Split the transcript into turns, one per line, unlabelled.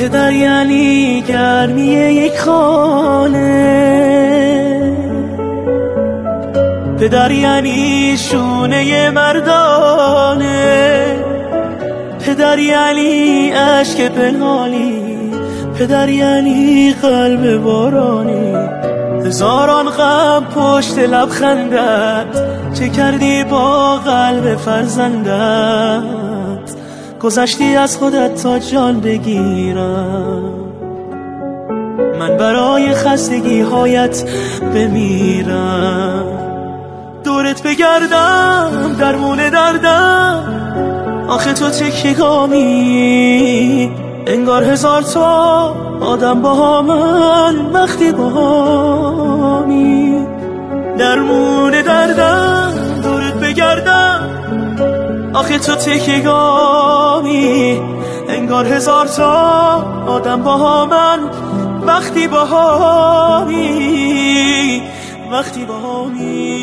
پدر یعنی گرمی یک خانه، پدر یعنی شونه مردانه، پدر یعنی عشق پنهانی، پدر یعنی قلب بارانی. هزاران غم پشت لبخندت، چه کردی با قلب فرزندت؟ گذشتی از خودت تا جان بگیرم، من برای خستگی هایت بمیرم. دورت بگردم درمون دردم، آخه تو تکیه‌گامی، انگار هزار تا آدم با من وقتی با همی. درمون دردم دورت بگردم، آخه تو تکیه‌گامی، انگار هزار تا آدم با من وقتی با همی، وقتی با همی.